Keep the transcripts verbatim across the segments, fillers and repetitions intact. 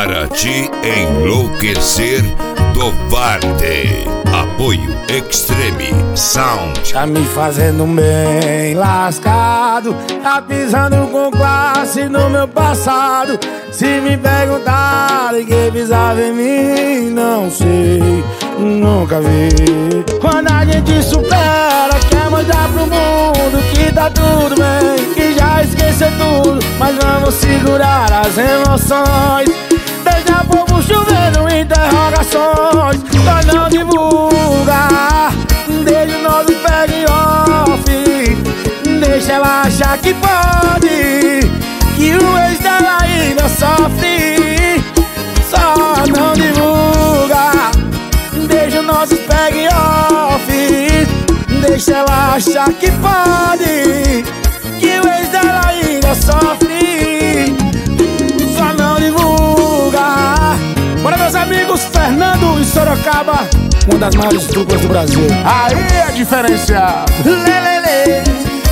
Para te enlouquecer do Varde. Apoio Extreme Sound. Tá me fazendo bem lascado, tá pisando com classe no meu passado. Se me perguntarem quem pisava em mim, não sei, nunca vi. Quando a gente supera, quer mostrar pro mundo que tá tudo bem, que já esqueceu tudo, mas vamos segurar as emoções. Deixa povo chovendo interrogações, nós não divulga, deixa o nosso pega em off. Deixa ela achar que pode, que o ex dela ainda sofre. Só não divulga, deixa o nosso pega em off. Deixa ela achar que pode, que o ex dela ainda sofre. Só não divulga. Bora, meus amigos, Fernando e Sorocaba, uma das maiores duplas do Brasil. Aí é diferenciado. Lelele,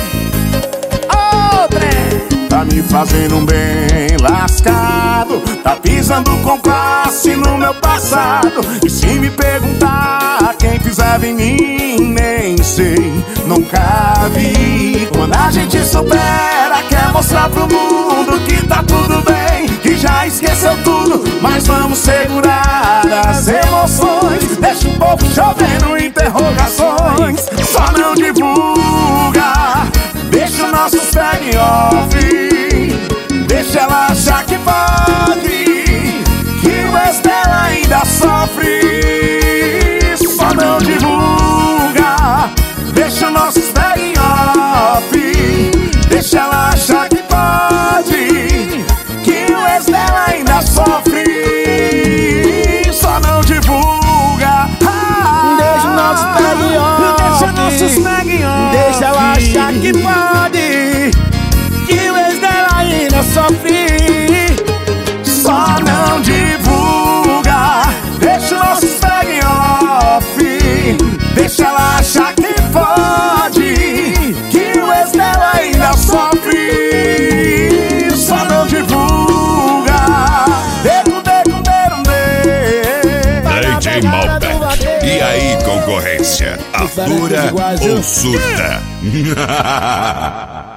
outra. Tá me fazendo um bem lascado, tá pisando com classe no meu passado. E se me perguntar quem pisava em mim, nem sei, nunca vi. Quando a gente supera, quer mostrar pro mundo que tá tudo bem, que já esqueceu tudo, mas vamos segurar as emoções. Deixa o povo chovendo interrogações, só não divulga, deixa o nosso segue off. Deixa ela achar que pode, que o ex dela ainda sofre. Só não divulga, deixa o nosso segue off. Deixa ela achar que pode, que o ex dela ainda sofre. Só não divulga, ah, deixa o nosso segue off. Deixa o nosso segue off. Deixa ela achar que pode, que o ex dela ainda sofre. Só não divulga, deixa o nosso segue off. Deixa ela achar que pode, que o ex dela ainda sofre. Só não divulga. Deco, deco, deco, deco. D J Malbec. E aí, concorrência? Atura ou surta?